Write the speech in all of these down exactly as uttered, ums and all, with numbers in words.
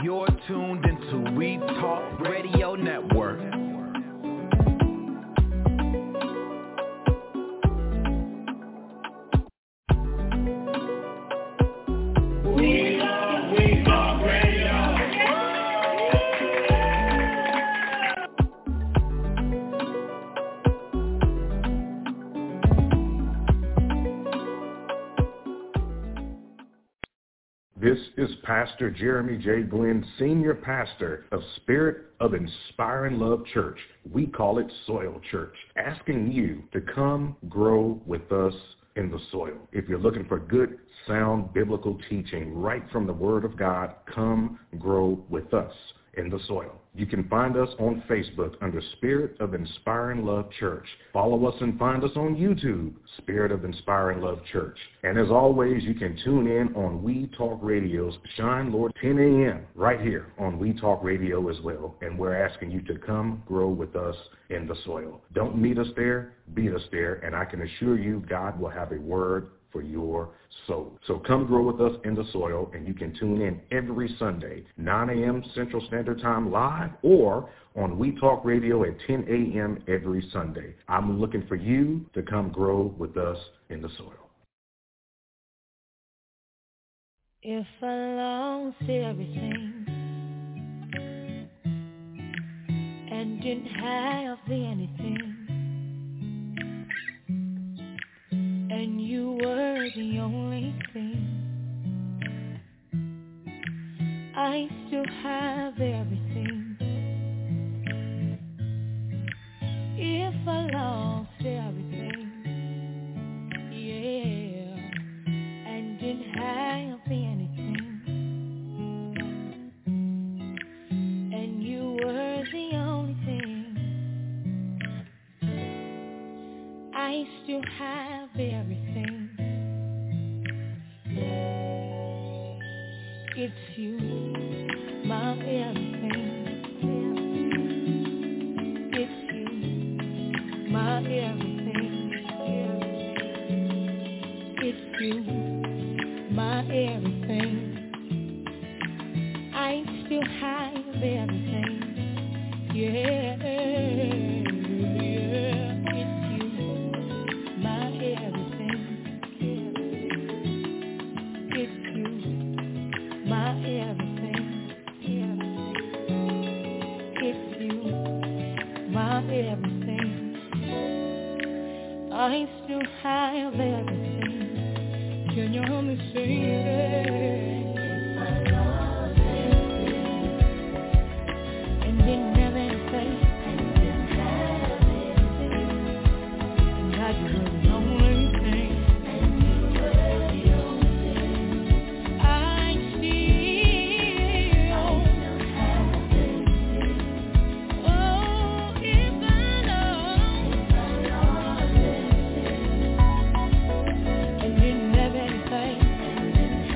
You're tuned into We Talk Radio Network. We Talk, We Talk Radio. This is Pastor Jeremy J. Glenn, Senior Pastor of Spirit of Inspiring Love Church. We call it Soil Church, asking you to come grow with us in the soil. If you're looking for good, sound biblical teaching right from the Word of God, come grow with us in the soil. You can find us on Facebook under Spirit of Inspiring Love Church. Follow us and find us on YouTube, Spirit of Inspiring Love Church. And as always, you can tune in on We Talk Radio's Shine Lord ten a.m. right here on We Talk Radio as well. And we're asking you to come grow with us in the soil. Don't meet us there, beat us there, and I can assure you God will have a word for your soul. So come grow with us in the soil, and you can tune in every Sunday, nine a.m. Central Standard Time live, or on We Talk Radio at ten a.m. every Sunday. I'm looking for you to come grow with us in the soil. If I lost everything and didn't have anything, and you were the only thing, I still have everything. If I lost everything, yeah, and didn't have anything, and you were the only thing, I still have everything. It's you, my everything. It's you, my everything. It's you, my everything. I still have everything. Yeah. Everything, I still have everything. Can you hear me say it? I lost everything and didn't have anything, and didn't have anything. God, you were the only thing, and you were the only thing. I still, I still have everything. Oh, if and didn't have anything,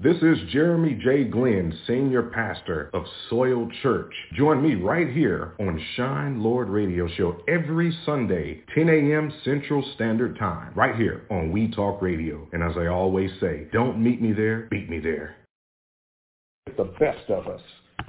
This is Jeremy J. Glenn, Senior Pastor of Soil Church. Join me right here on Shine Lord Radio Show every Sunday, ten a.m. Central Standard Time, right here on We Talk Radio. And as I always say, don't meet me there, beat me there. The best of us.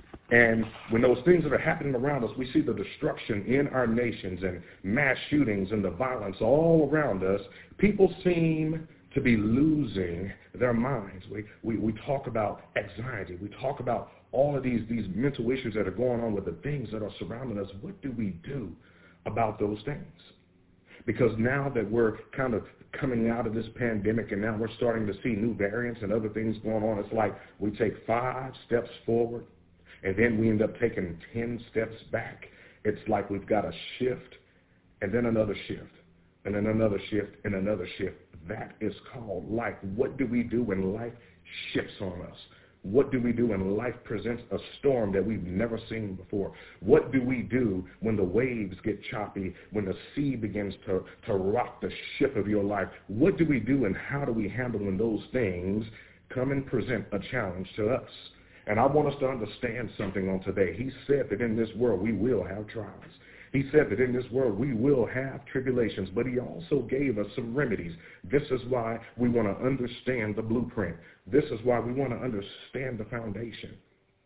And when those things that are happening around us, we see the destruction in our nations and mass shootings and the violence all around us, people seem to be losing their minds. We, we, we talk about anxiety. We talk about all of these, these mental issues that are going on with the things that are surrounding us. What do we do about those things? Because now that we're kind of coming out of this pandemic and now we're starting to see new variants and other things going on, it's like we take five steps forward and then we end up taking ten steps back. It's like we've got a shift and then another shift and then another shift and another shift. That is called life. What do we do when life shifts on us? What do we do when life presents a storm that we've never seen before? What do we do when the waves get choppy, when the sea begins to, to rock the ship of your life? What do we do and how do we handle when those things come and present a challenge to us? And I want us to understand something on today. He said that in this world we will have trials. He said that in this world we will have tribulations, but he also gave us some remedies. This is why we want to understand the blueprint. This is why we want to understand the foundation.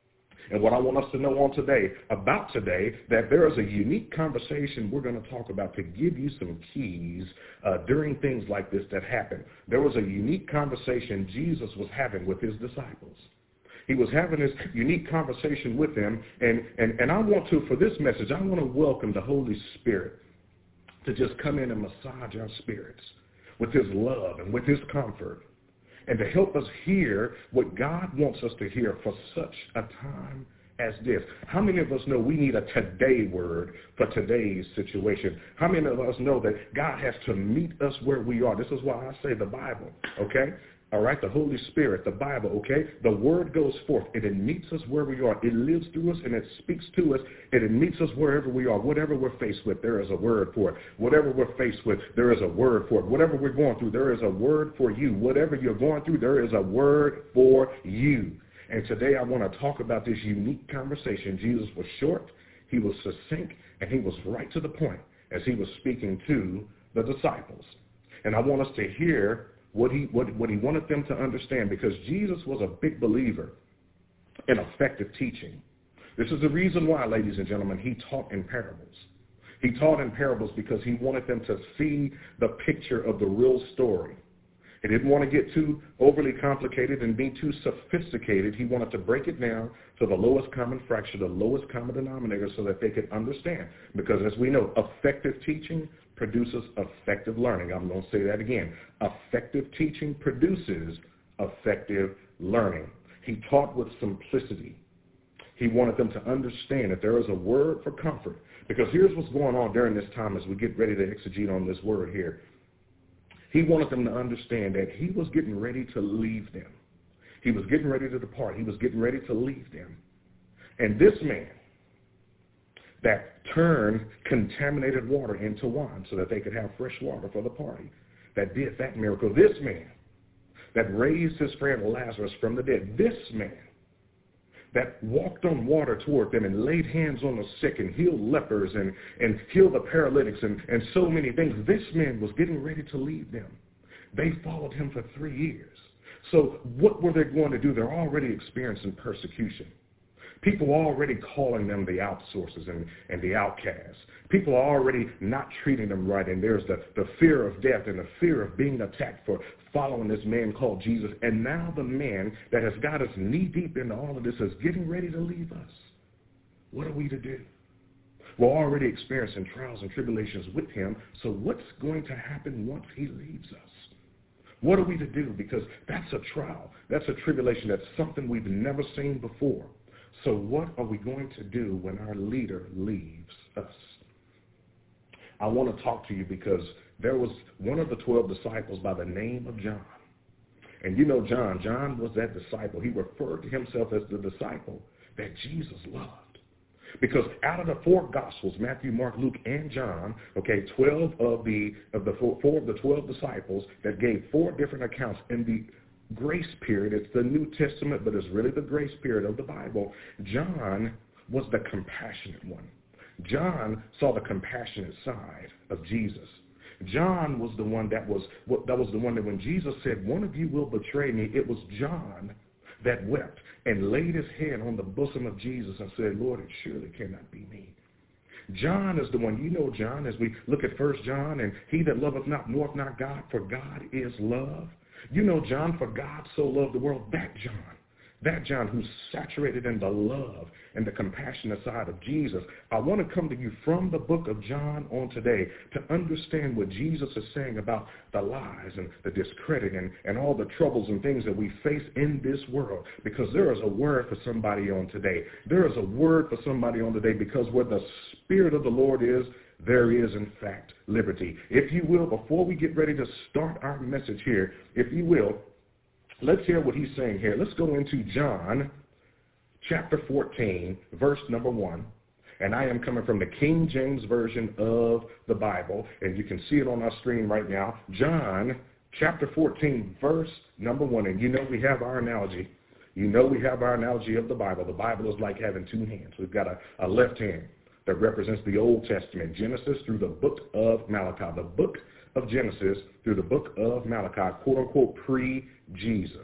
And what I want us to know on today, about today, that there is a unique conversation we're going to talk about to give you some keys uh, during things like this that happen. There was a unique conversation Jesus was having with his disciples. He was having this unique conversation with them, and, and, and I want to, for this message, I want to welcome the Holy Spirit to just come in and massage our spirits with his love and with his comfort, and to help us hear what God wants us to hear for such a time as this. How many of us know we need a today word for today's situation? How many of us know that God has to meet us where we are? This is why I say the Bible, okay? All right, the Holy Spirit, the Bible, okay? The word goes forth, and it meets us where we are. It lives through us, and it speaks to us, and it meets us wherever we are. Whatever we're faced with, there is a word for it. Whatever we're faced with, there is a word for it. Whatever we're going through, there is a word for you. Whatever you're going through, there is a word for you. And today I want to talk about this unique conversation. Jesus was short, he was succinct, and he was right to the point as he was speaking to the disciples. And I want us to hear What he, what, what he wanted them to understand, because Jesus was a big believer in effective teaching. This is the reason why, ladies and gentlemen, he taught in parables. He taught in parables because he wanted them to see the picture of the real story. He didn't want to get too overly complicated and be too sophisticated. He wanted to break it down to the lowest common fraction, the lowest common denominator, so that they could understand. Because as we know, effective teaching produces effective learning. I'm going to say that again. Effective teaching produces effective learning. He taught with simplicity. He wanted them to understand that there is a word for comfort. Because here's what's going on during this time as we get ready to exegete on this word here. He wanted them to understand that he was getting ready to leave them. He was getting ready to depart. He was getting ready to leave them. And this man that turned contaminated water into wine so that they could have fresh water for the party, that did that miracle, this man that raised his friend Lazarus from the dead, this man that walked on water toward them and laid hands on the sick and healed lepers and, and healed the paralytics and, and so many things, this man was getting ready to leave them. They followed him for three years. So what were they going to do? They're already experiencing persecution. People are already calling them the outsourcers and, and the outcasts. People are already not treating them right, and there's the, the fear of death and the fear of being attacked for following this man called Jesus. And now the man that has got us knee-deep into all of this is getting ready to leave us. What are we to do? We're already experiencing trials and tribulations with him, so what's going to happen once he leaves us? What are we to do? Because that's a trial. That's a tribulation. That's something we've never seen before. So what are we going to do when our leader leaves us? I want to talk to you because there was one of the twelve disciples by the name of John. And you know John. John was that disciple. He referred to himself as the disciple that Jesus loved. Because out of the four Gospels, Matthew, Mark, Luke, and John, okay, twelve of the of the four, four of the twelve disciples that gave four different accounts, and the grace period. It's the New Testament, but it's really the grace period of the Bible. John was the compassionate one. John saw the compassionate side of Jesus. John was the one that was that was the one that when Jesus said, one of you will betray me, it was John that wept and laid his head on the bosom of Jesus and said, Lord, it surely cannot be me. John is the one, you know John, as we look at First John, and he that loveth not knoweth not God, for God is love. You know John, for God so loved the world, that John. That John who's saturated in the love and the compassionate side of Jesus. I want to come to you from the book of John on today to understand what Jesus is saying about the lies and the discredit and, and all the troubles and things that we face in this world. Because there is a word for somebody on today. There is a word for somebody on today, because where the Spirit of the Lord is, there is, in fact, liberty. If you will, before we get ready to start our message here, if you will, let's hear what he's saying here. Let's go into John chapter fourteen, verse number one. And I am coming from the King James Version of the Bible, and you can see it on our screen right now. John chapter fourteen, verse number one. And you know we have our analogy. You know we have our analogy of the Bible. The Bible is like having two hands. We've got a, a left hand that represents the Old Testament, Genesis through the book of Malachi. The book of Genesis through the book of Malachi, quote-unquote, pre-Jesus.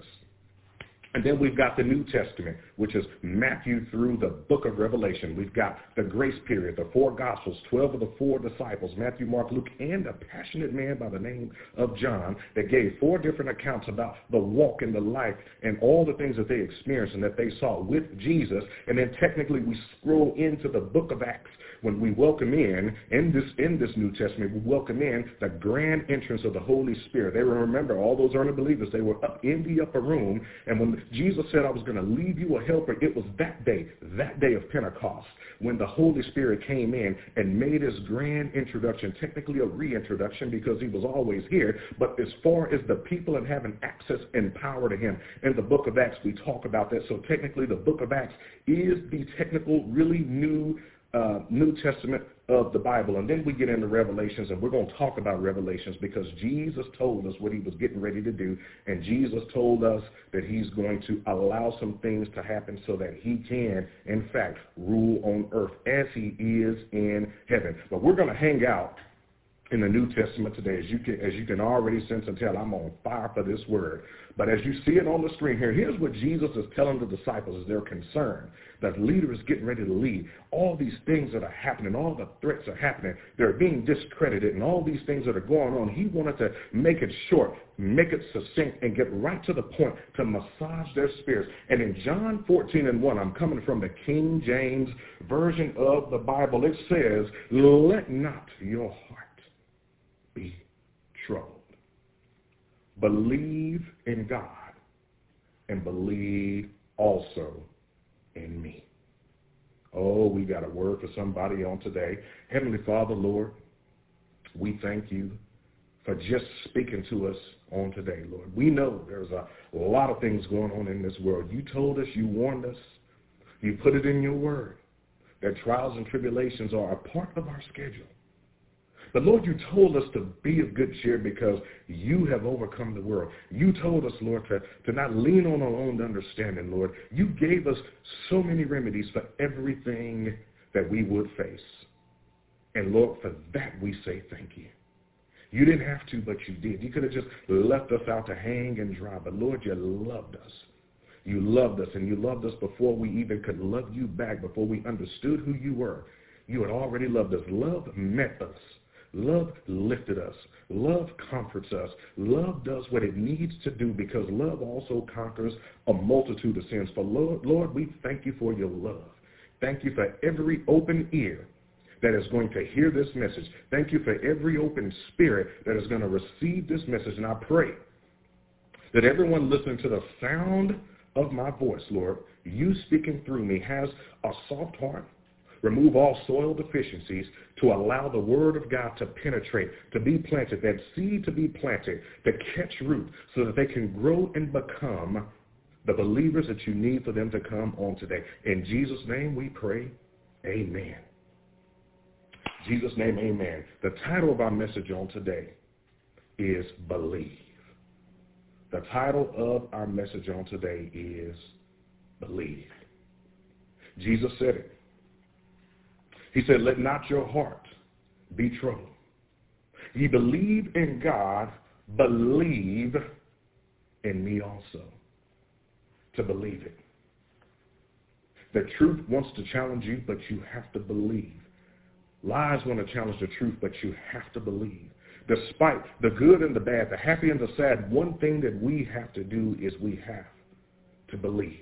And then we've got the New Testament, which is Matthew through the book of Revelation. We've got the grace period, the four Gospels, twelve of the four disciples, Matthew, Mark, Luke, and a passionate man by the name of John that gave four different accounts about the walk and the life and all the things that they experienced and that they saw with Jesus. And then technically we scroll into the book of Acts, when we welcome in, in this in this New Testament, we welcome in the grand entrance of the Holy Spirit. They were, remember, all those early believers, they were up in the upper room, and when Jesus said, I was going to leave you a helper, it was that day, that day of Pentecost, when the Holy Spirit came in and made his grand introduction, technically a reintroduction because he was always here, but as far as the people and having access and power to him. In the book of Acts, we talk about that, so technically the book of Acts is the technical, really new Uh, New Testament of the Bible. And then we get into Revelations, and we're going to talk about Revelations because Jesus told us what he was getting ready to do, and Jesus told us that he's going to allow some things to happen so that he can, in fact, rule on earth as he is in heaven. But we're going to hang out in the New Testament today. As you can, as you can already sense and tell, I'm on fire for this word. But as you see it on the screen here, here's what Jesus is telling the disciples as they're concerned. That leader is getting ready to lead. All these things that are happening, all the threats are happening. They're being discredited, and all these things that are going on. He wanted to make it short, make it succinct, and get right to the point to massage their spirits. And in John fourteen and one, I'm coming from the King James Version of the Bible. It says, let not your heart be troubled. Believe in God and believe also in me. Oh, we got a word for somebody on today. Heavenly Father, Lord, we thank you for just speaking to us on today, Lord. We know there's a lot of things going on in this world. You told us, you warned us, you put it in your word that trials and tribulations are a part of our schedule. But Lord, you told us to be of good cheer because you have overcome the world. You told us, Lord, to, to not lean on our own understanding, Lord. You gave us so many remedies for everything that we would face. And Lord, for that we say thank you. You didn't have to, but you did. You could have just left us out to hang and dry. But Lord, you loved us. You loved us, and you loved us before we even could love you back, before we understood who you were. You had already loved us. Love met us. Love lifted us. Love comforts us. Love does what it needs to do because love also conquers a multitude of sins. For Lord, Lord, we thank you for your love. Thank you for every open ear that is going to hear this message. Thank you for every open spirit that is going to receive this message. And I pray that everyone listening to the sound of my voice, Lord, you speaking through me, has a soft heart. Remove all soil deficiencies to allow the word of God to penetrate, to be planted, that seed to be planted, to catch root so that they can grow and become the believers that you need for them to come on today. In Jesus' name we pray, amen. Jesus' name, amen. The title of our message on today is Believe. The title of our message on today is Believe. Jesus said it. He said, let not your heart be troubled. Ye believe in God, believe in me also. To believe it. The truth wants to challenge you, but you have to believe. Lies want to challenge the truth, but you have to believe. Despite the good and the bad, the happy and the sad, one thing that we have to do is we have to believe.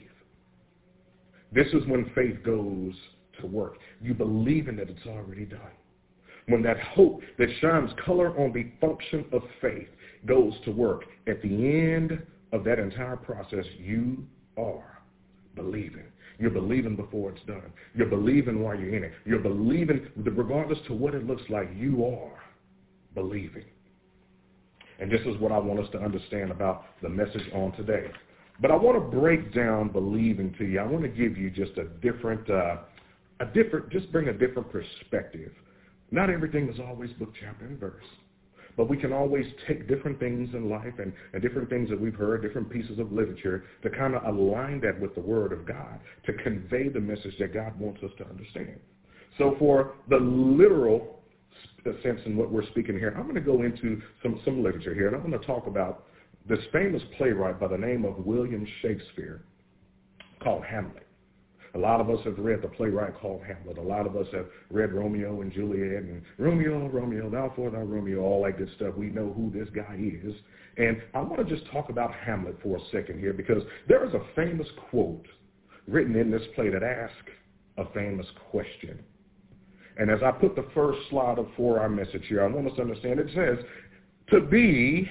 This is when faith goes to work. You believe in that it's already done. When that hope that shines color on the function of faith goes to work, at the end of that entire process, you are believing. You're believing before it's done. You're believing while you're in it. You're believing regardless to what it looks like. You are believing. And this is what I want us to understand about the message on today. But I want to break down believing to you. I want to give you just a different, uh, a different, just bring a different perspective. Not everything is always book, chapter, and verse. But we can always take different things in life and, and different things that we've heard, different pieces of literature, to kind of align that with the Word of God, to convey the message that God wants us to understand. So for the literal sense in what we're speaking here, I'm going to go into some, some literature here, and I'm going to talk about this famous playwright by the name of William Shakespeare called Hamlet. A lot of us have read the playwright called Hamlet. A lot of us have read Romeo and Juliet and Romeo, Romeo, thou for thou Romeo, all that good stuff. We know who this guy is. And I want to just talk about Hamlet for a second here, because there is a famous quote written in this play that asks a famous question. And as I put the first slide up for our message here, I want us to understand it says, to be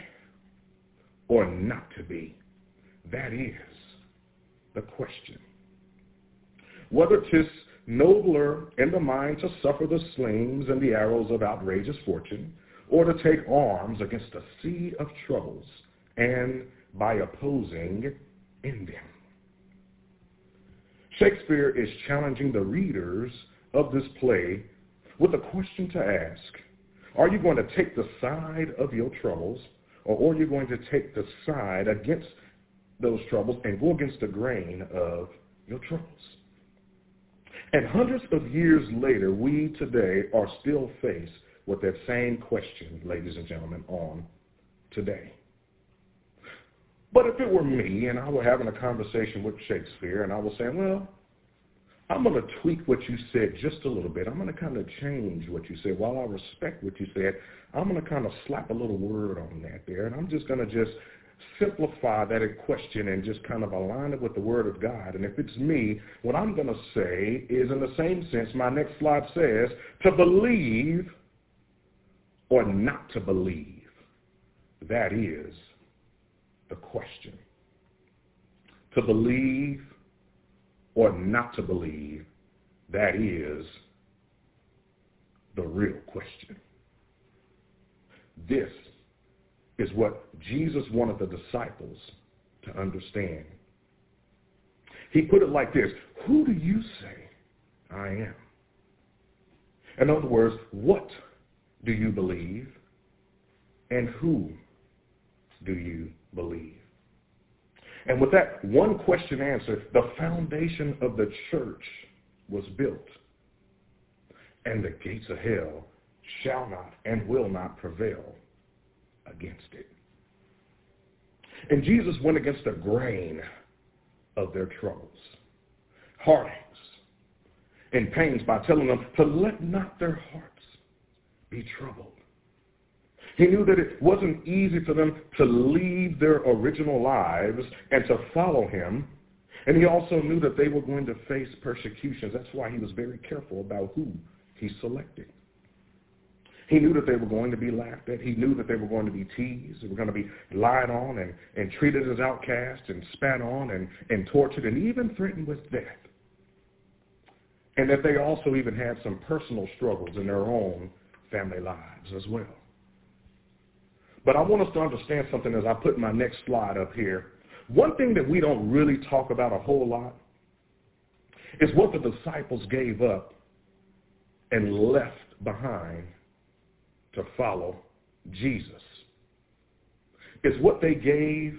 or not to be, that is the question. Whether 'tis nobler in the mind to suffer the slings and the arrows of outrageous fortune, or to take arms against a sea of troubles, and by opposing end them. Shakespeare is challenging the readers of this play with a question to ask. Are you going to take the side of your troubles, or are you going to take the side against those troubles and go against the grain of your troubles? And hundreds of years later, we today are still faced with that same question, ladies and gentlemen, on today. But if it were me and I were having a conversation with Shakespeare and I was saying, well, I'm going to tweak what you said just a little bit. I'm going to kind of change what you said. While I respect what you said, I'm going to kind of slap a little word on that there. And I'm just going to just simplify that question and just kind of align it with the Word of God. And if it's me, what I'm going to say is, in the same sense, my next slide says, to believe or not to believe. That is the question. To believe or not to believe, that is the real question. This is what Jesus wanted the disciples to understand. He put it like this: who do you say I am? In other words, what do you believe, and who do you believe? And with that one question answered, the foundation of the church was built, and the gates of hell shall not and will not prevail against it. And Jesus went against the grain of their troubles, heartaches, and pains by telling them to let not their hearts be troubled. He knew that it wasn't easy for them to leave their original lives and to follow him. And he also knew that they were going to face persecutions. That's why he was very careful about who he selected. He knew that they were going to be laughed at. He knew that they were going to be teased. They were going to be lied on and, and treated as outcasts and spat on and, and tortured and even threatened with death. And that they also even had some personal struggles in their own family lives as well. But I want us to understand something as I put my next slide up here. One thing that we don't really talk about a whole lot is what the disciples gave up and left behind to follow Jesus. It's what they gave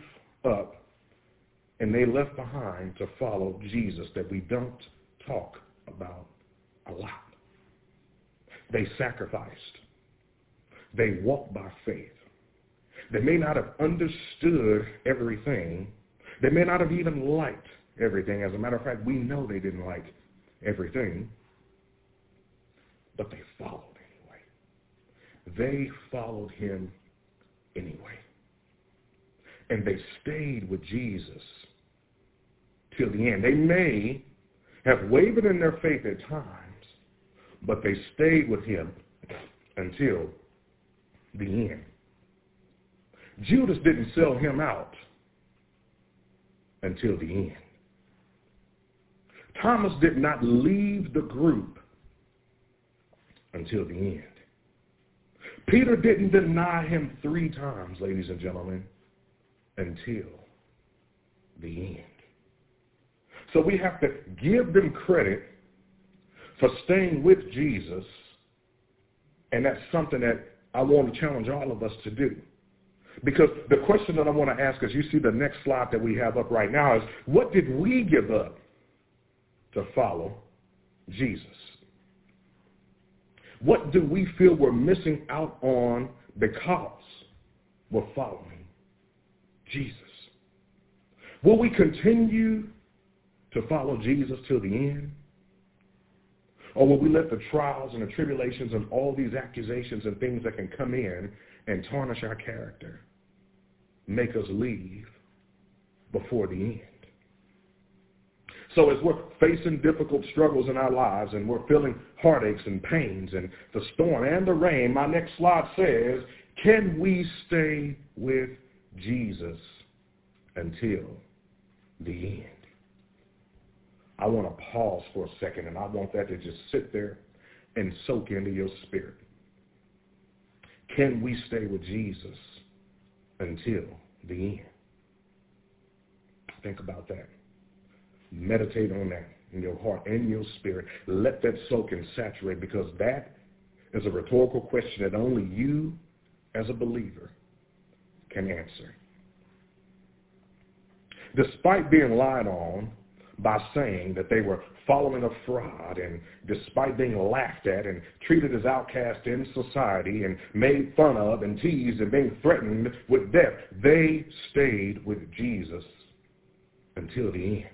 up and they left behind to follow Jesus that we don't talk about a lot. They sacrificed. They walked by faith. They may not have understood everything. They may not have even liked everything. As a matter of fact, we know they didn't like everything. But they followed anyway. They followed him anyway. And they stayed with Jesus till the end. They may have wavered in their faith at times, but they stayed with him until the end. Judas didn't sell him out until the end. Thomas did not leave the group until the end. Peter didn't deny him three times, ladies and gentlemen, until the end. So we have to give them credit for staying with Jesus, and that's something that I want to challenge all of us to do. Because the question that I want to ask, as you see the next slide that we have up right now, is what did we give up to follow Jesus? What do we feel we're missing out on because we're following Jesus? Will we continue to follow Jesus till the end? Or will we let the trials and the tribulations and all these accusations and things that can come in and tarnish our character make us leave before the end? So as we're facing difficult struggles in our lives and we're feeling heartaches and pains and the storm and the rain, my next slide says, can we stay with Jesus until the end? I want to pause for a second, and I want that to just sit there and soak into your spirit. Can we stay with Jesus until the end? Think about that. Meditate on that in your heart and your spirit. Let that soak and saturate, because that is a rhetorical question that only you as a believer can answer. Despite being lied on by saying that they were following a fraud, and despite being laughed at and treated as outcasts in society and made fun of and teased and being threatened with death, they stayed with Jesus until the end.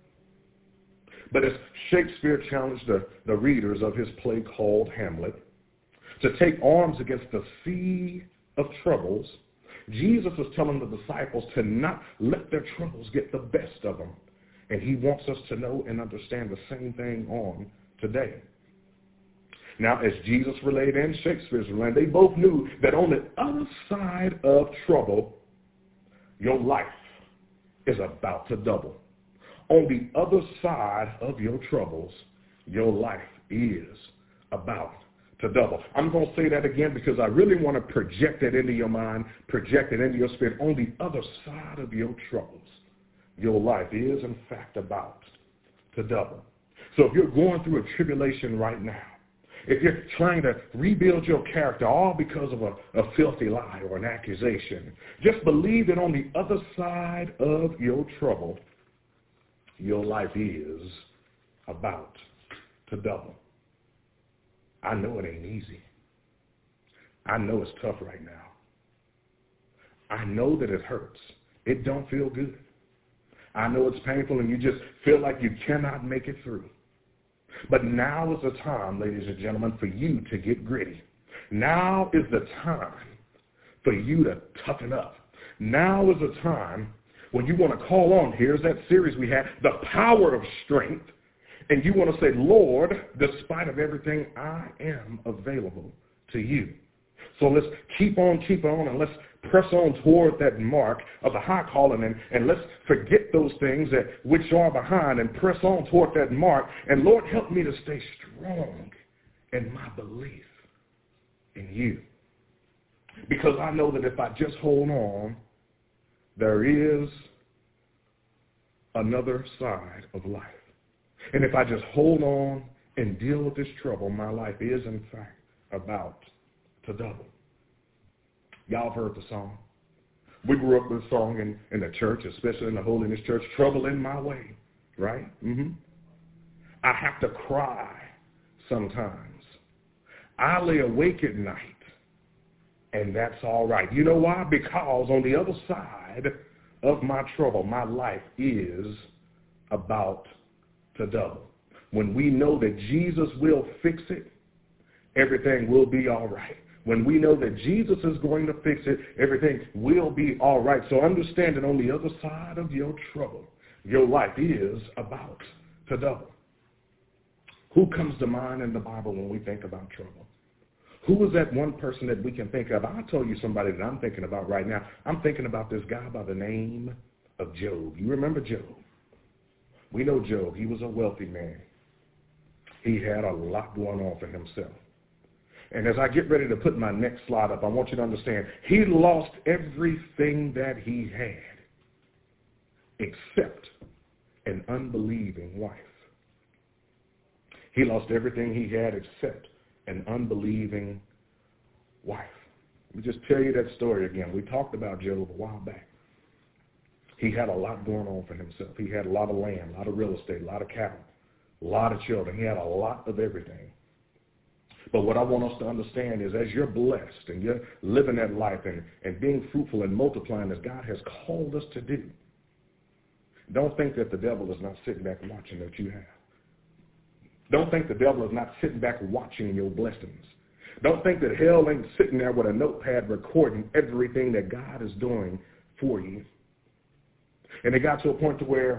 But as Shakespeare challenged the, the readers of his play called Hamlet to take arms against the sea of troubles, Jesus was telling the disciples to not let their troubles get the best of them. And he wants us to know and understand the same thing on today. Now, as Jesus relayed and Shakespeare's relayed, they both knew that on the other side of trouble, your life is about to double. On the other side of your troubles, your life is about to double. I'm going to say that again because I really want to project it into your mind, project it into your spirit. On the other side of your troubles, your life is, in fact, about to double. So if you're going through a tribulation right now, if you're trying to rebuild your character all because of a, a filthy lie or an accusation, just believe that on the other side of your trouble, your life is about to double. I know it ain't easy. I know it's tough right now. I know that it hurts. It don't feel good. I know it's painful and you just feel like you cannot make it through. But now is the time, ladies and gentlemen, for you to get gritty. Now is the time for you to toughen up. Now is the time when you want to call on, here's that series we had, The Power of Strength, and you want to say, Lord, despite of everything, I am available to you. So let's keep on, keep on, and let's press on toward that mark of the high calling, and, and let's forget those things that which are behind and press on toward that mark. And Lord, help me to stay strong in my belief in you. Because I know that if I just hold on, there is another side of life. And if I just hold on and deal with this trouble, my life is, in fact, about to double. Y'all have heard the song. We grew up with a song in, in the church, especially in the Holiness Church, trouble in my way, right? Mm-hmm. I have to cry sometimes. I lay awake at night, and that's all right. You know why? Because on the other side of my trouble, my life is about to double. When we know that Jesus will fix it, everything will be all right. When we know that Jesus is going to fix it, everything will be all right. So understand that on the other side of your trouble, your life is about to double. Who comes to mind in the Bible when we think about trouble? Who is that one person that we can think of? I'll tell you somebody that I'm thinking about right now. I'm thinking about this guy by the name of Job. You remember Job? We know Job. He was a wealthy man. He had a lot going on for himself. And as I get ready to put my next slide up, I want you to understand, he lost everything that he had except an unbelieving wife. He lost everything he had except an unbelieving wife. Let me just tell you that story again. We talked about Job a while back. He had a lot going on for himself. He had a lot of land, a lot of real estate, a lot of cattle, a lot of children. He had a lot of everything. But what I want us to understand is as you're blessed and you're living that life and, and being fruitful and multiplying as God has called us to do, don't think that the devil is not sitting back watching what you have. Don't think the devil is not sitting back watching your blessings. Don't think that hell ain't sitting there with a notepad recording everything that God is doing for you. And it got to a point to where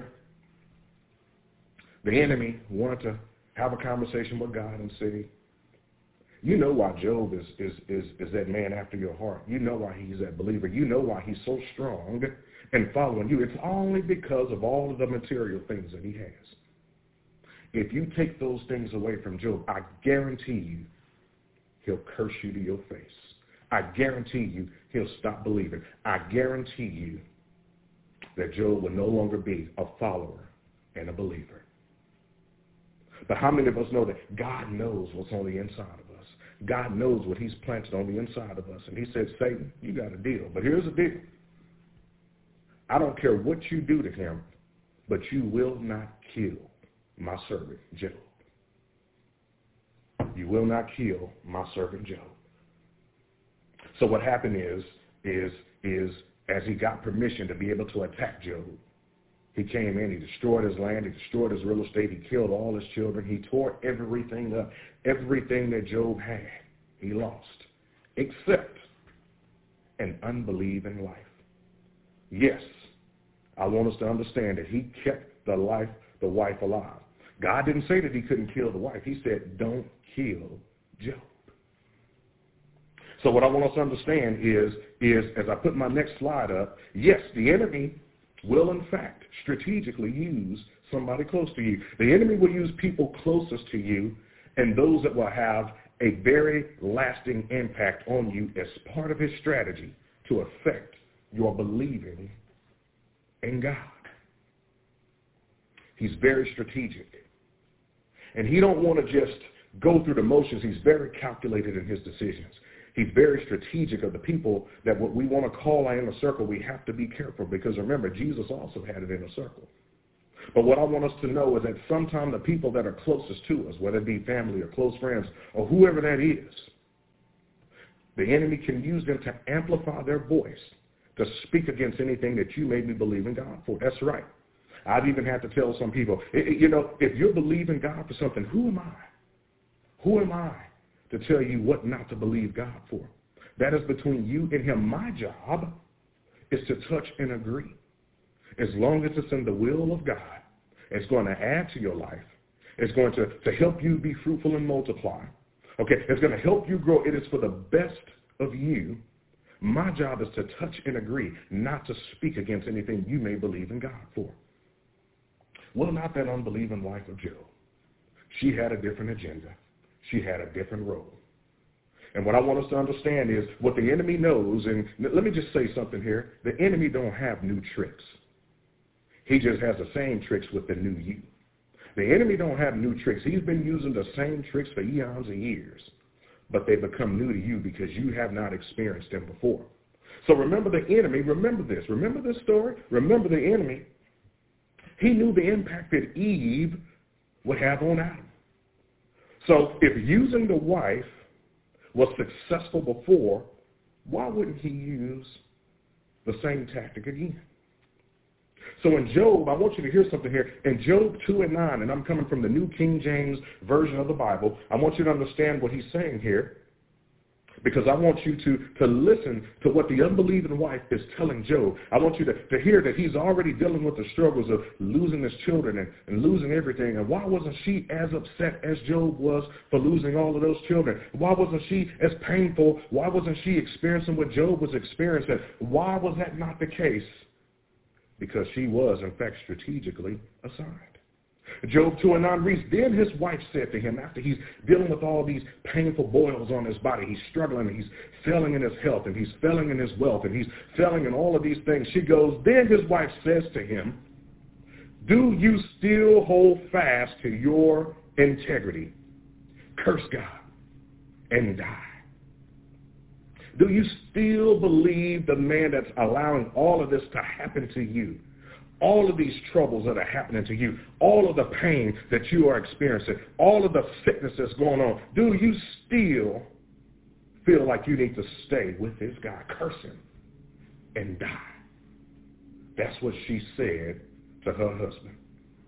the enemy wanted to have a conversation with God and say, you know why Job is, is, is, is that man after your heart. You know why he's that believer. You know why he's so strong and following you. It's only because of all of the material things that he has. If you take those things away from Job, I guarantee you he'll curse you to your face. I guarantee you he'll stop believing. I guarantee you that Job will no longer be a follower and a believer. But how many of us know that God knows what's on the inside of us? God knows what he's planted on the inside of us. And he said, Satan, you got a deal. But here's the deal. I don't care what you do to him, but you will not kill my servant Job. You will not kill my servant Job. So what happened is, is, is as he got permission to be able to attack Job, he came in, he destroyed his land, he destroyed his real estate, he killed all his children, he tore everything up. Everything that Job had, he lost, except an unbelieving life. Yes, I want us to understand that he kept the life, the wife alive. God didn't say that he couldn't kill the wife. He said, don't kill Job. So what I want us to understand is, is as I put my next slide up, yes, the enemy will in fact strategically use somebody close to you. The enemy will use people closest to you and those that will have a very lasting impact on you as part of his strategy to affect your believing in God. He's very strategic. And he don't want to just go through the motions. He's very calculated in his decisions. He's very strategic of the people that what we want to call our inner circle. We have to be careful because remember, Jesus also had an inner circle. But what I want us to know is that sometimes the people that are closest to us, whether it be family or close friends or whoever that is, the enemy can use them to amplify their voice to speak against anything that you may be believing God for. That's right. I've even had to tell some people, you know, if you're believing God for something, who am I? Who am I to tell you what not to believe God for? That is between you and him. My job is to touch and agree. As long as it's in the will of God, it's going to add to your life. It's going to, to help you be fruitful and multiply. Okay, it's going to help you grow. It is for the best of you. My job is to touch and agree, not to speak against anything you may believe in God for. Well, not that unbelieving wife of Job. She had a different agenda. She had a different role. And what I want us to understand is what the enemy knows, and let me just say something here. The enemy don't have new tricks. He just has the same tricks with the new you. The enemy don't have new tricks. He's been using the same tricks for eons and years, but they become new to you because you have not experienced them before. So remember the enemy, remember this, remember this story, remember the enemy. He knew the impact that Eve would have on Adam. So if using the wife was successful before, why wouldn't he use the same tactic again? So in Job, I want you to hear something here. In Job two and nine, and I'm coming from the New King James Version of the Bible, I want you to understand what he's saying here, because I want you to, to listen to what the unbelieving wife is telling Job. I want you to, to hear that he's already dealing with the struggles of losing his children and, and losing everything. And why wasn't she as upset as Job was for losing all of those children? Why wasn't she as painful? Why wasn't she experiencing what Job was experiencing? Why was that not the case? Because she was, in fact, strategically assigned. Job two and nine reads, then his wife said to him, after he's dealing with all these painful boils on his body, he's struggling, he's failing in his health, and he's failing in his wealth, and he's failing in all of these things. She goes, then his wife says to him, do you still hold fast to your integrity? Curse God and die. Do you still believe the man that's allowing all of this to happen to you? All of these troubles that are happening to you, all of the pain that you are experiencing, all of the sickness that's going on, do you still feel like you need to stay with this guy, curse him, and die? That's what she said to her husband.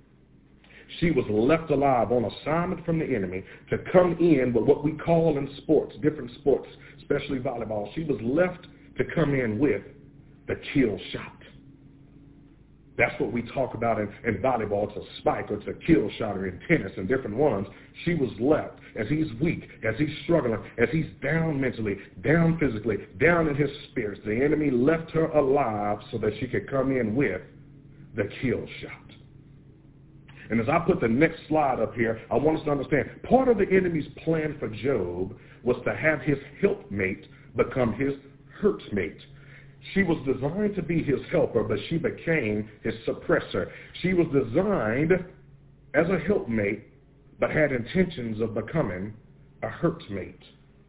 She was left alive on assignment from the enemy to come in with what we call in sports, different sports, especially volleyball. She was left to come in with the kill shot. That's what we talk about in, in volleyball. It's a spike, or it's a kill shot, or in tennis and different ones. She was left as he's weak, as he's struggling, as he's down mentally, down physically, down in his spirits. The enemy left her alive so that she could come in with the kill shot. And as I put the next slide up here, I want us to understand, part of the enemy's plan for Job was to have his helpmate become his hurtmate. She was designed to be his helper, but she became his suppressor. She was designed as a helpmate, but had intentions of becoming a hurtmate.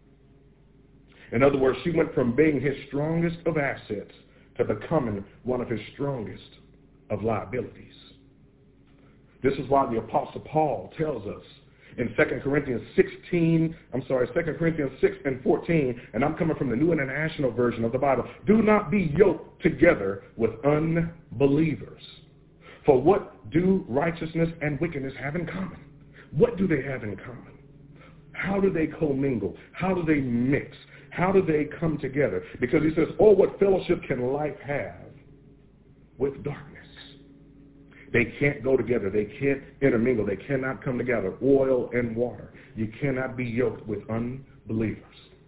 In other words, she went from being his strongest of assets to becoming one of his strongest of liabilities. This is why the Apostle Paul tells us in Second Corinthians sixteen, I'm sorry, Second Corinthians six and fourteen, and I'm coming from the New International Version of the Bible, do not be yoked together with unbelievers. For what do righteousness and wickedness have in common? What do they have in common? How do they commingle? How do they mix? How do they come together? Because he says, oh, what fellowship can light have with darkness? They can't go together. They can't intermingle. They cannot come together. Oil and water. You cannot be yoked with unbelievers.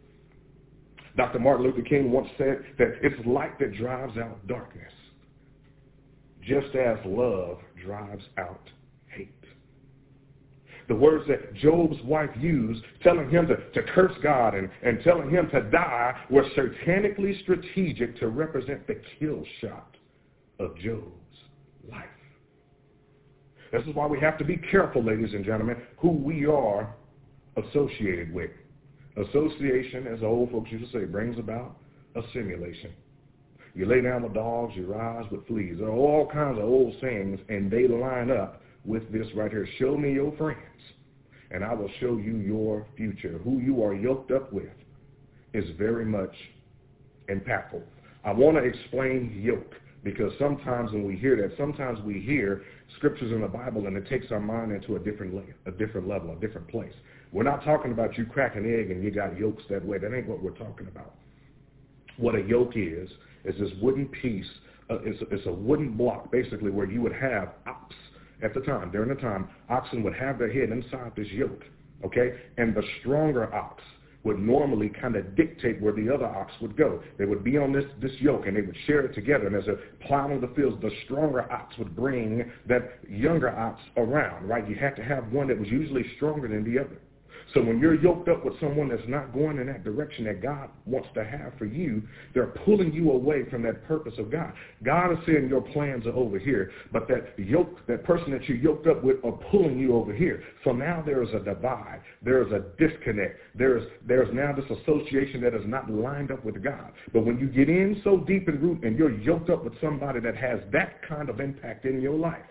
Doctor Martin Luther King once said that it's light that drives out darkness, just as love drives out hate. The words that Job's wife used, telling him to, to curse God and, and telling him to die, were satanically strategic to represent the kill shot of Job's life. This is why we have to be careful, ladies and gentlemen, who we are associated with. Association, as the old folks used to say, brings about a simulation. You lay down with dogs, you rise with fleas. There are all kinds of old sayings, and they line up with this right here. Show me your friends, and I will show you your future. Who you are yoked up with is very much impactful. I want to explain yoke, because sometimes when we hear that, sometimes we hear scriptures in the Bible and it takes our mind into a different level, a different level, a different place. We're not talking about you crack an egg and you got yolks that way. That ain't what we're talking about. What a yoke is, is this wooden piece, uh, it's, it's a wooden block basically where you would have ox at the time, during the time, oxen would have their head inside this yoke, okay? And the stronger ox would normally kind of dictate where the other ox would go. They would be on this, this yoke, and they would share it together. And as they're plowing the fields, the stronger ox would bring that younger ox around, right? You had to have one that was usually stronger than the other. So when you're yoked up with someone that's not going in that direction that God wants to have for you, they're pulling you away from that purpose of God. God is saying your plans are over here, but that yoke, that person that you're yoked up with are pulling you over here. So now there is a divide. There is a disconnect. There's there's now this association that is not lined up with God. But when you get in so deep and root and you're yoked up with somebody that has that kind of impact in your life,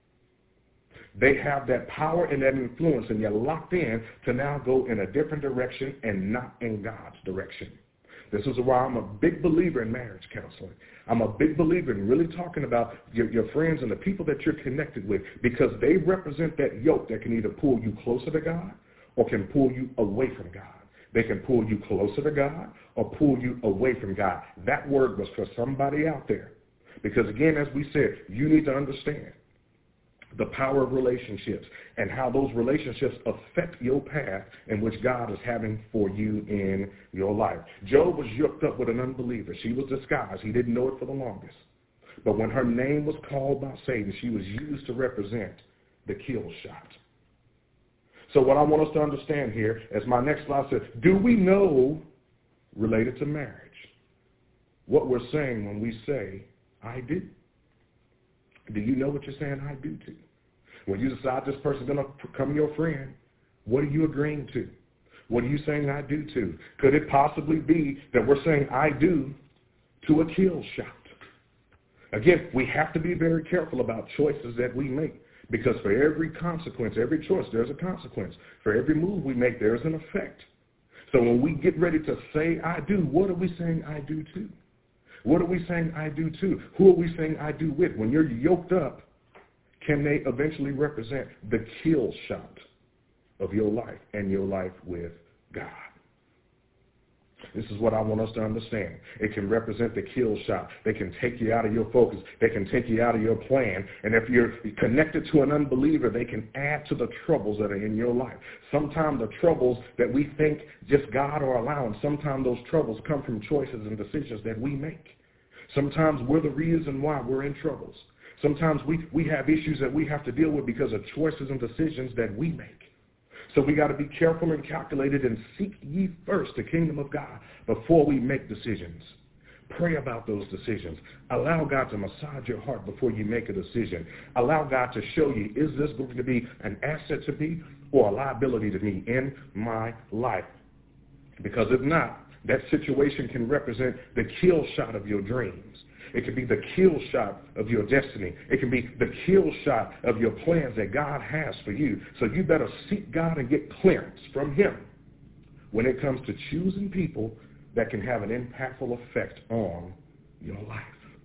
they have that power and that influence, and you're locked in to now go in a different direction and not in God's direction. This is why I'm a big believer in marriage counseling. I'm a big believer in really talking about your, your friends and the people that you're connected with, because they represent that yoke that can either pull you closer to God or can pull you away from God. They can pull you closer to God or pull you away from God. That word was for somebody out there. Because again, as we said, you need to understand the power of relationships and how those relationships affect your path in which God is having for you in your life. Job was yoked up with an unbeliever. She was disguised. He didn't know it for the longest. But when her name was called by Satan, she was used to represent the kill shot. So what I want us to understand here, as my next slide says, do we know, related to marriage, what we're saying when we say, I do? Do you know what you're saying I do to? When you decide this person's going to become your friend, what are you agreeing to? What are you saying I do to? Could it possibly be that we're saying I do to a kill shot? Again, we have to be very careful about choices that we make, because for every consequence, every choice, there's a consequence. For every move we make, there's an effect. So when we get ready to say I do, what are we saying I do to? What are we saying I do to? Who are we saying I do with? When you're yoked up, can they eventually represent the kill shot of your life and your life with God? This is what I want us to understand. It can represent the kill shot. They can take you out of your focus. They can take you out of your plan. And if you're connected to an unbeliever, they can add to the troubles that are in your life. Sometimes the troubles that we think just God are allowing, sometimes those troubles come from choices and decisions that we make. Sometimes we're the reason why we're in troubles. Sometimes we, we have issues that we have to deal with because of choices and decisions that we make. So we got to be careful and calculated and seek ye first the kingdom of God before we make decisions. Pray about those decisions. Allow God to massage your heart before you make a decision. Allow God to show you, is this going to be an asset to me or a liability to me in my life? Because if not, that situation can represent the kill shot of your dreams. It can be the kill shot of your destiny. It can be the kill shot of your plans that God has for you. So you better seek God and get clearance from him when it comes to choosing people that can have an impactful effect on your life.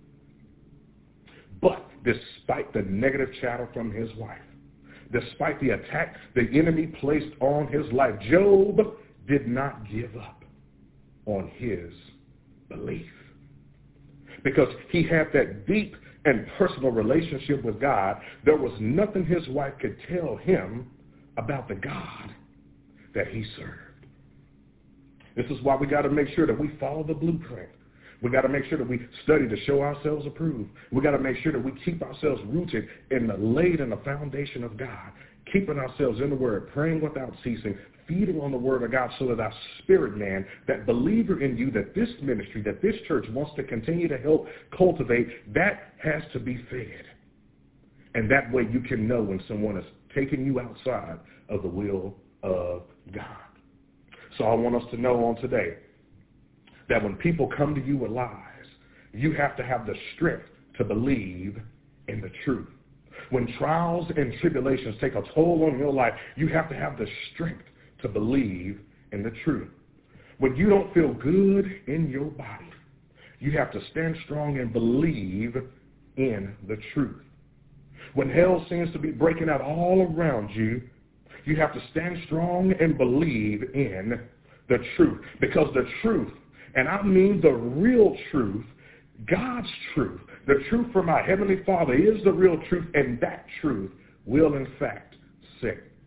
But despite the negative chatter from his wife, despite the attack the enemy placed on his life, Job did not give up on his belief. Because he had that deep and personal relationship with God, there was nothing his wife could tell him about the God that he served. This is why we got to make sure that we follow the blueprint. We got to make sure that we study to show ourselves approved. We got to make sure that we keep ourselves rooted in the laid in the foundation of God, keeping ourselves in the Word, praying without ceasing, feeding on the Word of God, so that our spirit man, that believer in you, that this ministry, that this church wants to continue to help cultivate, that has to be fed. And that way you can know when someone is taking you outside of the will of God. So I want us to know on today that when people come to you with lies, you have to have the strength to believe in the truth. When trials and tribulations take a toll on your life, you have to have the strength to believe in the truth. When you don't feel good in your body, you have to stand strong and believe in the truth. When hell seems to be breaking out all around you, you have to stand strong and believe in the truth. Because the truth, and I mean the real truth, God's truth, the truth from our Heavenly Father is the real truth, and that truth will in fact set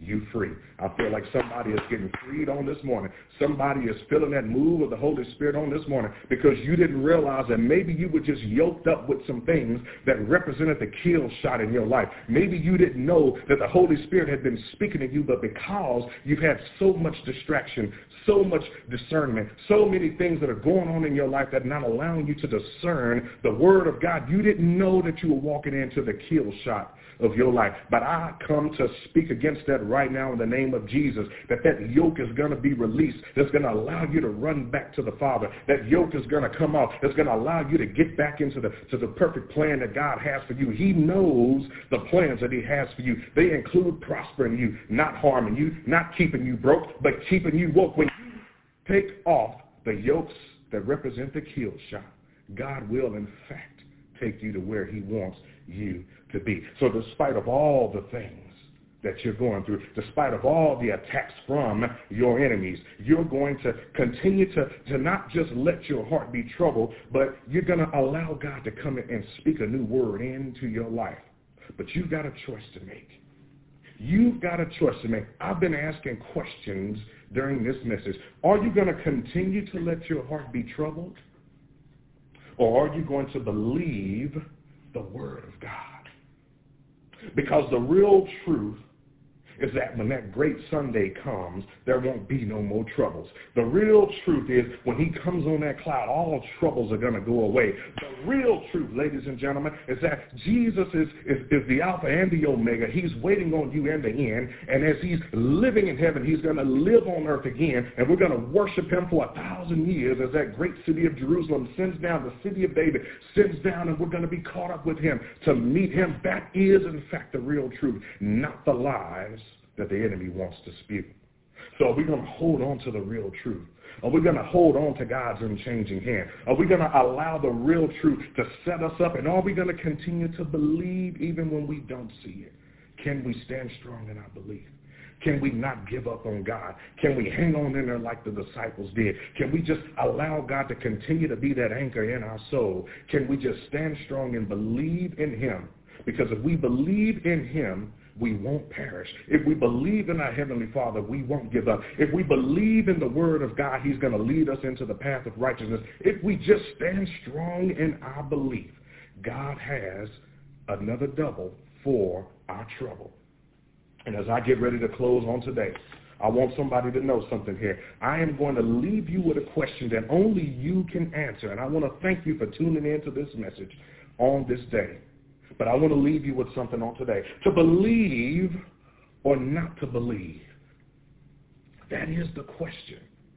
you free. I feel like somebody is getting freed on this morning. Somebody is feeling that move of the Holy Spirit on this morning because you didn't realize that maybe you were just yoked up with some things that represented the kill shot in your life. Maybe you didn't know that the Holy Spirit had been speaking to you, but because you've had so much distraction, so much discernment, so many things that are going on in your life that are not allowing you to discern the Word of God, you didn't know that you were walking into the kill shot of your life. But I come to speak against that right now in the name of Jesus, that that yoke is going to be released. That's going to allow you to run back to the Father. That yoke is going to come off. It's going to allow you to get back into the to the perfect plan that God has for you. He knows the plans that he has for you. They include prospering you, not harming you, not keeping you broke, but keeping you woke. When you take off the yokes that represent the kill shot, God will, in fact, take you to where he wants you to be. So despite of all the things that you're going through, despite of all the attacks from your enemies, you're going to continue to, to not just let your heart be troubled, but you're going to allow God to come in and speak a new word into your life. But you've got a choice to make. You've got a choice to make. I've been asking questions during this message. Are you going to continue to let your heart be troubled? Or are you going to believe the word of God? Because the real truth is that when that great Sunday comes, there won't be no more troubles. The real truth is when he comes on that cloud, all troubles are going to go away. The real truth, ladies and gentlemen, is that Jesus is, is, is the Alpha and the Omega. He's waiting on you in the end. And as he's living in heaven, he's going to live on earth again. And we're going to worship him for a thousand years as that great city of Jerusalem sends down, the city of David sends down, and we're going to be caught up with him to meet him. That is, in fact, the real truth, not the lies that the enemy wants to spew. So are we going to hold on to the real truth? Are we going to hold on to God's unchanging hand? Are we going to allow the real truth to set us up? And are we going to continue to believe even when we don't see it? Can we stand strong in our belief? Can we not give up on God? Can we hang on in there like the disciples did? Can we just allow God to continue to be that anchor in our soul? Can we just stand strong and believe in him? Because if we believe in him, we won't perish. If we believe in our Heavenly Father, we won't give up. If we believe in the Word of God, he's going to lead us into the path of righteousness. If we just stand strong in our belief, God has another double for our trouble. And as I get ready to close on today, I want somebody to know something here. I am going to leave you with a question that only you can answer. And I want to thank you for tuning in to this message on this day. But I want to leave you with something on today. To believe or not to believe, that is the question.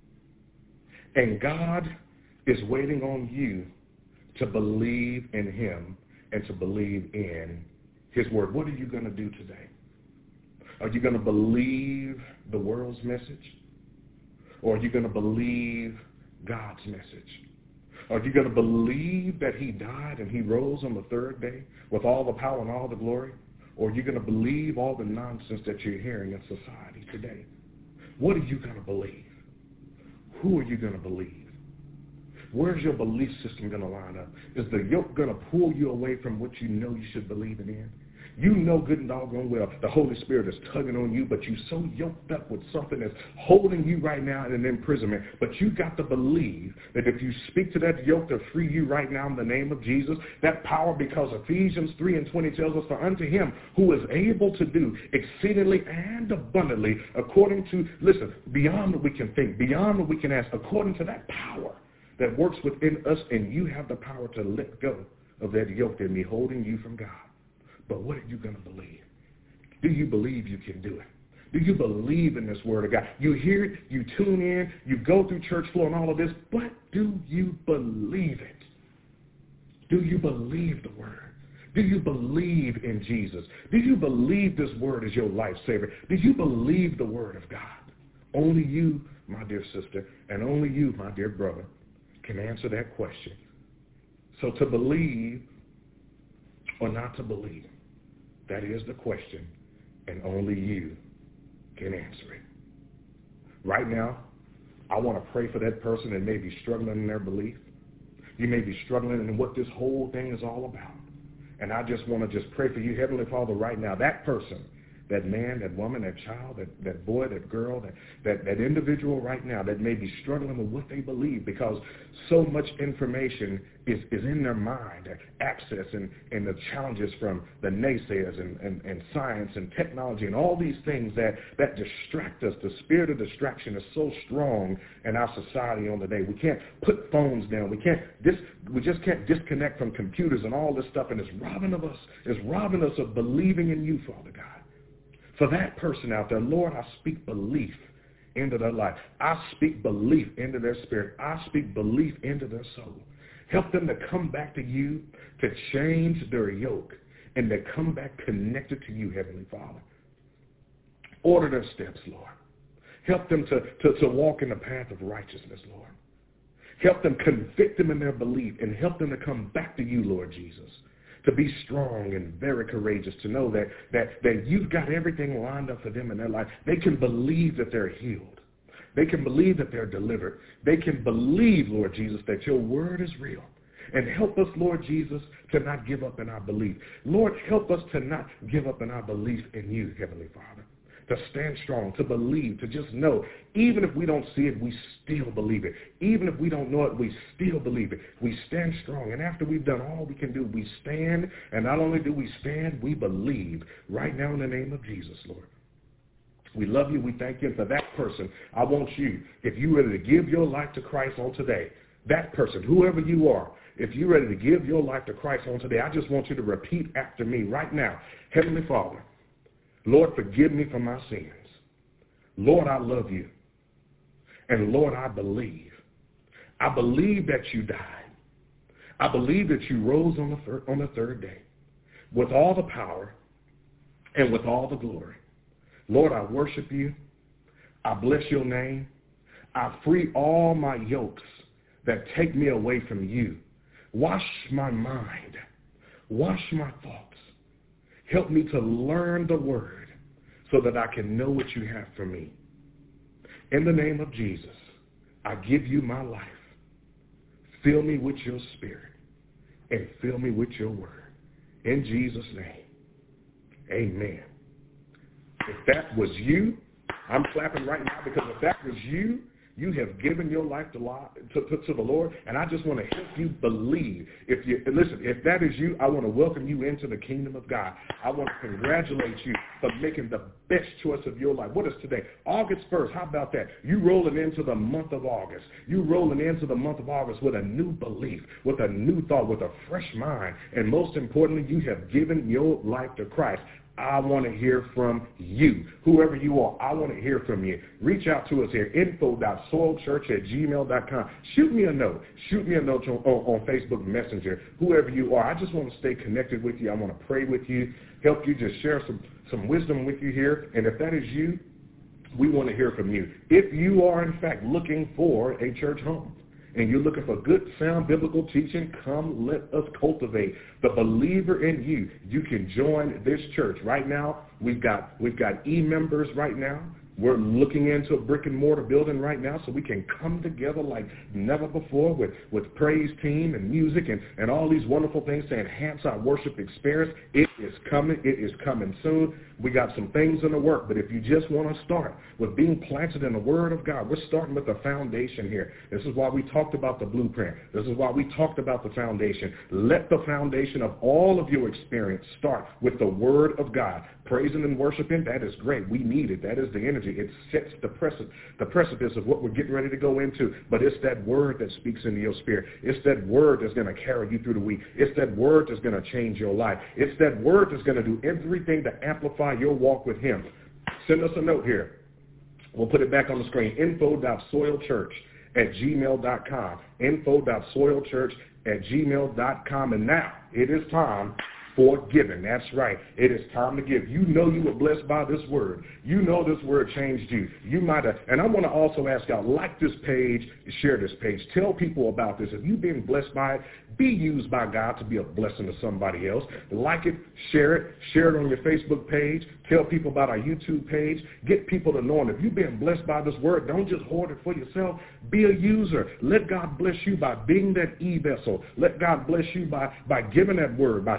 And God is waiting on you to believe in him and to believe in his word. What are you going to do today? Are you going to believe the world's message? Or are you going to believe God's message? Are you going to believe that he died and he rose on the third day with all the power and all the glory? Or are you going to believe all the nonsense that you're hearing in society today? What are you going to believe? Who are you going to believe? Where's your belief system going to line up? Is the yoke going to pull you away from what you know you should believe in? You know good and doggone well the Holy Spirit is tugging on you, but you're so yoked up with something that's holding you right now in an imprisonment. But you got to believe that if you speak to that yoke to free you right now in the name of Jesus, that power, because Ephesians three and twenty tells us, for unto him who is able to do exceedingly and abundantly according to, listen, beyond what we can think, beyond what we can ask, according to that power that works within us, and you have the power to let go of that yoke that be holding you from God. But what are you going to believe? Do you believe you can do it? Do you believe in this word of God? You hear it, you tune in, you go through church floor and all of this, but do you believe it? Do you believe the word? Do you believe in Jesus? Do you believe this word is your lifesaver? Do you believe the word of God? Only you, my dear sister, and only you, my dear brother, can answer that question. So to believe or not to believe, that is the question, and only you can answer it. Right now, I want to pray for that person that may be struggling in their belief. You may be struggling in what this whole thing is all about. And I just want to just pray for you, Heavenly Father, right now. That person that man, that woman, that child, that, that boy, that girl, that, that, that individual right now that may be struggling with what they believe because so much information is, is in their mind, access and, and the challenges from the naysayers and, and, and science and technology and all these things that, that distract us. The spirit of distraction is so strong in our society on the day. We can't put phones down. We can't dis, we just can't disconnect from computers and all this stuff, and it's robbing of us, it's robbing us of believing in you, Father God. For that person out there, Lord, I speak belief into their life. I speak belief into their spirit. I speak belief into their soul. Help them to come back to you, to change their yoke, and to come back connected to you, Heavenly Father. Order their steps, Lord. Help them to, to, to walk in the path of righteousness, Lord. Help them, convict them in their belief, and help them to come back to you, Lord Jesus. To be strong and very courageous, to know that, that, that you've got everything lined up for them in their life. They can believe that they're healed. They can believe that they're delivered. They can believe, Lord Jesus, that your word is real. And help us, Lord Jesus, to not give up in our belief. Lord, help us to not give up in our belief in you, Heavenly Father. To stand strong, to believe, to just know, even if we don't see it, we still believe it. Even if we don't know it, we still believe it. We stand strong, and after we've done all we can do, we stand, and not only do we stand, we believe right now in the name of Jesus, Lord. We love you, we thank you, and for that person, I want you, if you're ready to give your life to Christ on today, that person, whoever you are, if you're ready to give your life to Christ on today, I just want you to repeat after me right now. Heavenly Father, Lord, forgive me for my sins. Lord, I love you. And Lord, I believe. I believe that you died. I believe that you rose on the, thir- on the third day with all the power and with all the glory. Lord, I worship you. I bless your name. I free all my yokes that take me away from you. Wash my mind. Wash my thoughts. Help me to learn the word so that I can know what you have for me. In the name of Jesus, I give you my life. Fill me with your spirit and fill me with your word. In Jesus' name, amen. If that was you, I'm clapping right now because if that was you, you have given your life to, to, to the Lord, and I just want to help you believe. If you listen, if that is you, I want to welcome you into the kingdom of God. I want to congratulate you for making the best choice of your life. What is today? August first. How about that? You rolling into the month of August. You rolling into the month of August with a new belief, with a new thought, with a fresh mind, and most importantly, you have given your life to Christ. I want to hear from you. Whoever you are, I want to hear from you. Reach out to us here, info dot soil church at gmail dot com. Shoot me a note. Shoot me a note on, on, on Facebook Messenger. Whoever you are, I just want to stay connected with you. I want to pray with you, help you, just share some, some wisdom with you here. And if that is you, we want to hear from you. If you are, in fact, looking for a church home, and you're looking for good, sound biblical teaching, come let us cultivate the believer in you. You can join this church. Right now, we've got we've got e-members right now. We're looking into a brick and mortar building right now so we can come together like never before with, with praise team and music and, and all these wonderful things to enhance our worship experience. It is coming. It is coming soon. We got some things in the work, but if you just want to start with being planted in the Word of God, we're starting with the foundation here. This is why we talked about the blueprint. This is why we talked about the foundation. Let the foundation of all of your experience start with the Word of God. Praising and worshiping, that is great. We need it. That is the energy. It sets the precipice, the precipice of what we're getting ready to go into. But it's that word that speaks into your spirit. It's that word that's going to carry you through the week. It's that word that's going to change your life. It's that word that's going to do everything to amplify your walk with him. Send us a note here. We'll put it back on the screen. info dot soil church at gmail dot com. info dot soil church at gmail dot com. And now it is time for giving. That's right. It is time to give. You know you were blessed by this word. You know this word changed you. You might have, and I want to also ask y'all, like this page, share this page. Tell people about this. If you've been blessed by it, be used by God to be a blessing to somebody else. Like it, share it, share it on your Facebook page. Tell people about our YouTube page. Get people to know. And if you've been blessed by this word, don't just hoard it for yourself. Be a user. Let God bless you by being that e-vessel. Let God bless you by, by giving that word, by sharing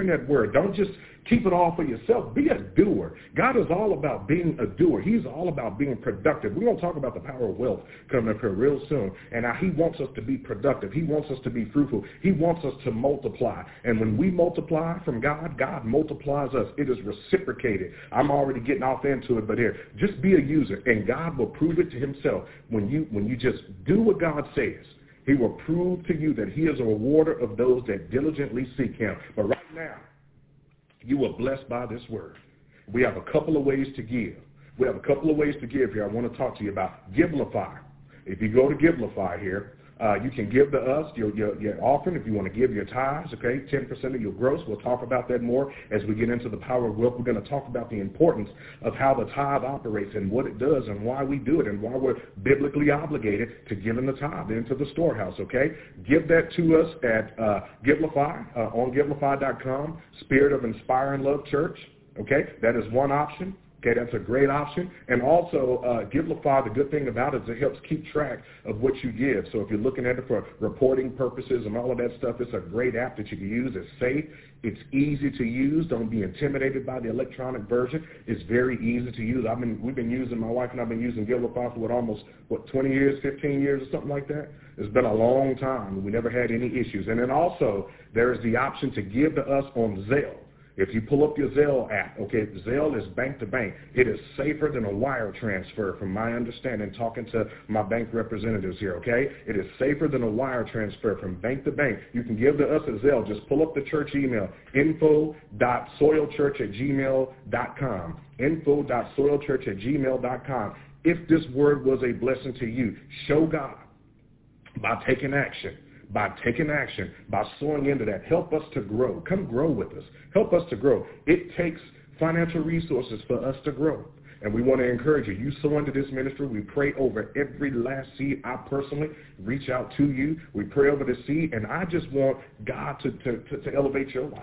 that word. Don't just keep it all for yourself. Be a doer. God is all about being a doer. He's all about being productive. We're going to talk about the power of wealth coming up here real soon. And how he wants us to be productive. He wants us to be fruitful. He wants us to multiply. And when we multiply from God, God multiplies us. It is reciprocated. I'm already getting off into it, but here, just be a user. And God will prove it to himself. When you, when you just do what God says, he will prove to you that he is a rewarder of those that diligently seek him. But right now, you are blessed by this word. We have a couple of ways to give. We have a couple of ways to give here. I want to talk to you about Givelify. If you go to Givelify here, uh, you can give to us your, your, your offering if you want to give your tithes, okay, ten percent of your gross. We'll talk about that more as we get into the power of wealth. We're going to talk about the importance of how the tithe operates and what it does and why we do it and why we're biblically obligated to give in the tithe into the storehouse, okay? Give that to us at uh, Givelify, uh, on Givelify dot com, Spirit of Inspiring Love Church, okay? That is one option. Okay, that's a great option. And also, uh, Givelify, the good thing about it is it helps keep track of what you give. So if you're looking at it for reporting purposes and all of that stuff, it's a great app that you can use. It's safe. It's easy to use. Don't be intimidated by the electronic version. It's very easy to use. I've been, we've been using, my wife and I have been using Givelify for what, almost, what, twenty years, fifteen years or something like that? It's been a long time. We never had any issues. And then also, there is the option to give to us on Zelle. If you pull up your Zelle app, okay, Zelle is bank to bank. It is safer than a wire transfer from my understanding, talking to my bank representatives here, okay? It is safer than a wire transfer from bank to bank. You can give to us at Zelle. Just pull up the church email, info dot soil church at gmail dot com, info dot soil church at gmail dot com. If this word was a blessing to you, show God by taking action. By taking action, by sowing into that. Help us to grow. Come grow with us. Help us to grow. It takes financial resources for us to grow. And we want to encourage you. You sow into this ministry. We pray over every last seed. I personally reach out to you. We pray over the seed. And I just want God to, to, to, to elevate your life.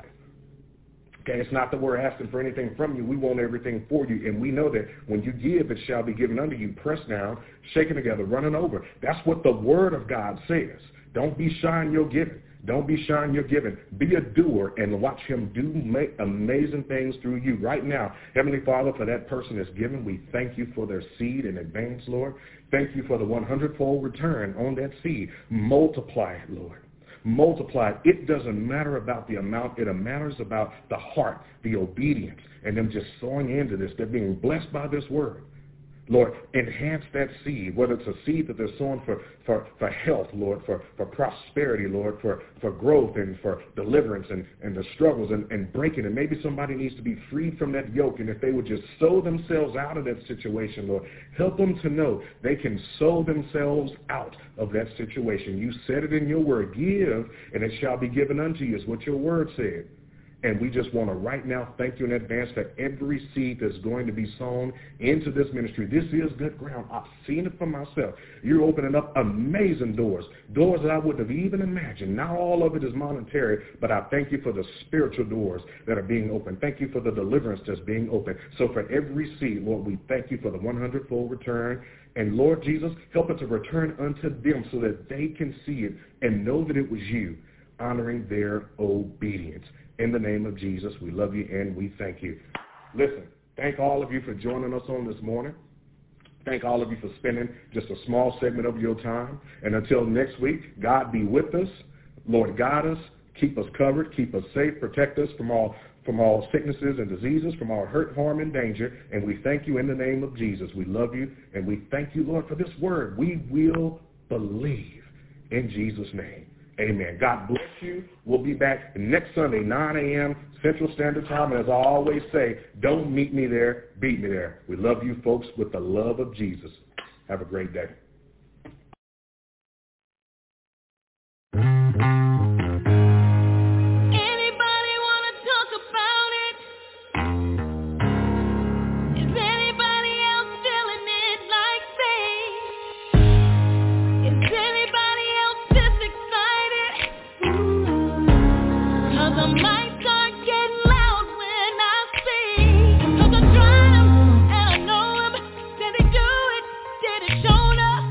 Okay, it's not that we're asking for anything from you. We want everything for you. And we know that when you give, it shall be given unto you, pressed down, shaken together, running over. That's what the word of God says. Don't be shy in your giving. Don't be shy in your giving. Be a doer and watch him do make amazing things through you. Right now, Heavenly Father, for that person that's given, we thank you for their seed in advance, Lord. Thank you for the one hundred-fold return on that seed. Multiply it, Lord. Multiply it. It doesn't matter about the amount. It matters about the heart, the obedience, and them just sowing into this. They're being blessed by this word. Lord, enhance that seed, whether it's a seed that they're sowing for, for, for health, Lord, for, for prosperity, Lord, for, for growth and for deliverance and, and the struggles and, and breaking. And maybe somebody needs to be freed from that yoke. And if they would just sow themselves out of that situation, Lord, help them to know they can sow themselves out of that situation. You said it in your word, give, and it shall be given unto you, is what your word said. And we just want to right now thank you in advance for every seed that's going to be sown into this ministry. This is good ground. I've seen it for myself. You're opening up amazing doors, doors that I wouldn't have even imagined. Not all of it is monetary, but I thank you for the spiritual doors that are being opened. Thank you for the deliverance that's being opened. So for every seed, Lord, we thank you for the one hundred-fold return. And Lord Jesus, help it to return unto them so that they can see it and know that it was you honoring their obedience. In the name of Jesus, we love you and we thank you. Listen, thank all of you for joining us on this morning. Thank all of you for spending just a small segment of your time. And until next week, God be with us. Lord, guide us, keep us covered, keep us safe, protect us from all from all sicknesses and diseases, from all hurt, harm, and danger. And we thank you in the name of Jesus. We love you, and we thank you, Lord, for this word. We will believe in Jesus' name. Amen. God bless you. We'll be back next Sunday, nine a.m. Central Standard Time. And as I always say, don't meet me there, beat me there. We love you folks with the love of Jesus. Have a great day. Shoulder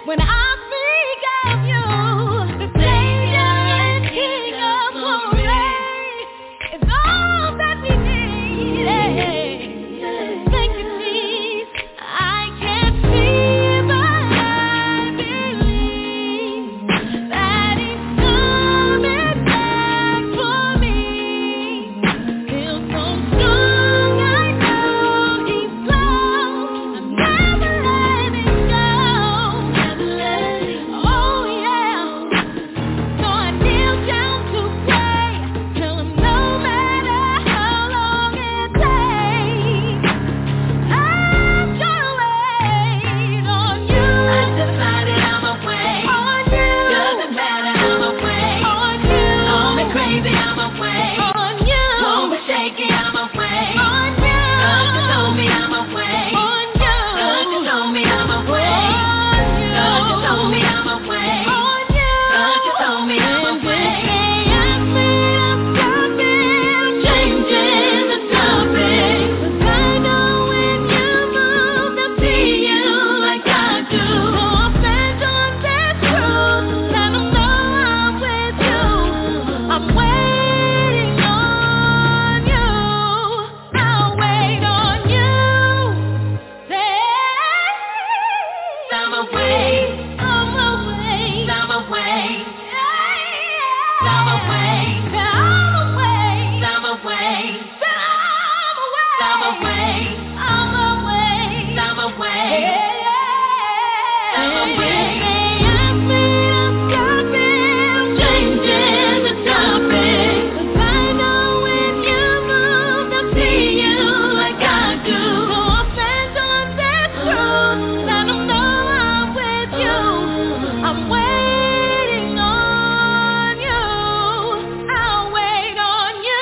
When I think of you, the Savior and King of glory, it's all that we need. Thank you, Jesus. I can't see, but I believe that He's coming back for me. Feel so strong, I know He's close. I'm never letting go. Never letting go. Oh yeah. So I kneel down to pray. Tell Him no matter how long it takes, I'm gonna wait on You. I decided I'ma wait on You. Doesn't matter, I'ma wait on You. Call me crazy, I'ma wait on You. Won't be shaky, I'ma wait on You. God just told me I'ma wait on You. God just told me I'ma wait on You. God just told me I'ma wait on You. God just told me I'ma wait. And this day I'm stopping, changing the topic. 'Cause I know when You move, they'll see You like I do. So I'll stand on this truth, let 'em know I'm with You. I'm waiting on You. I'll wait on You. Say, I'ma wait, I'ma wait, I'ma wait, I'ma wait, I'ma wait, I'ma wait, I'ma wait, I'ma wait, I'ma wait, I'ma wait. I'm stopping, changing the topic. 'Cause I know when You move, they'll see You like I do. So I'll stand on this truth, let 'em know I'm with You. I'm waiting on You. I'll wait on You.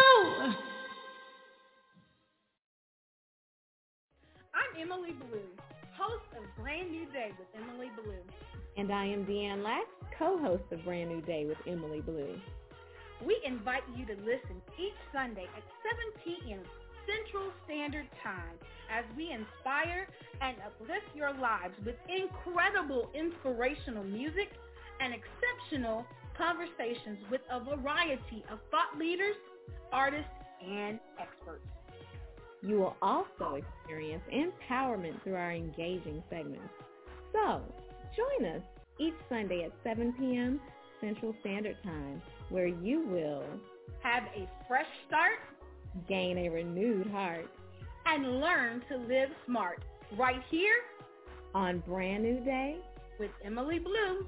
I'm Emily Blue, host of Brand New Day with Emily Blue. And I am Deanne Lax, co-host of Brand New Day with Emily Blue. We invite you to listen each Sunday at seven p.m. Central Standard Time as we inspire and uplift your lives with incredible inspirational music and exceptional conversations with a variety of thought leaders, artists, and experts. You will also experience empowerment through our engaging segments. So, join us each Sunday at seven p.m. Central Standard Time, where you will Have a fresh start gain a renewed heart and learn to live smart right here on Brand New Day. with Emily Blue.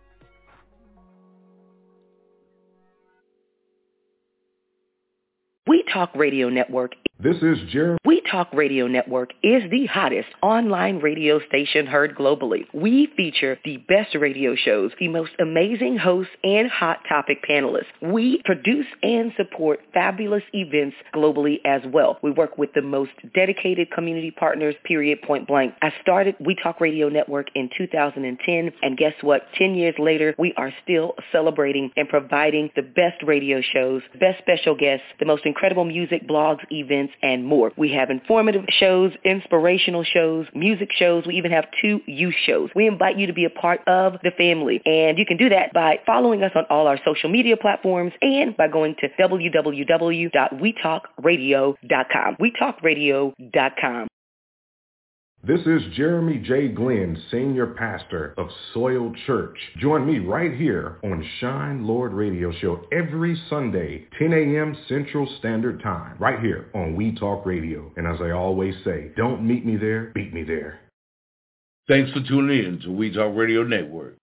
We Talk Radio Network. This is Jeremy. We Talk Radio Network is the hottest online radio station heard globally. We feature the best radio shows, the most amazing hosts, and hot topic panelists. We produce and support fabulous events globally as well. We work with the most dedicated community partners, period, point blank. I started We Talk Radio Network in two thousand ten, and guess what? Ten years later, we are still celebrating and providing the best radio shows, best special guests, the most incredible music, blogs, events, and more. We have informative shows, inspirational shows, music shows. We even have two youth shows. We invite you to be a part of the family, and you can do that by following us on all our social media platforms and by going to w w w dot we talk radio dot com. we talk radio dot com. This is Jeremy J. Glenn, Senior Pastor of Soil Church. Join me right here on Shine Lord Radio Show every Sunday, ten a.m. Central Standard Time, right here on We Talk Radio. And as I always say, don't meet me there, beat me there. Thanks for tuning in to We Talk Radio Network.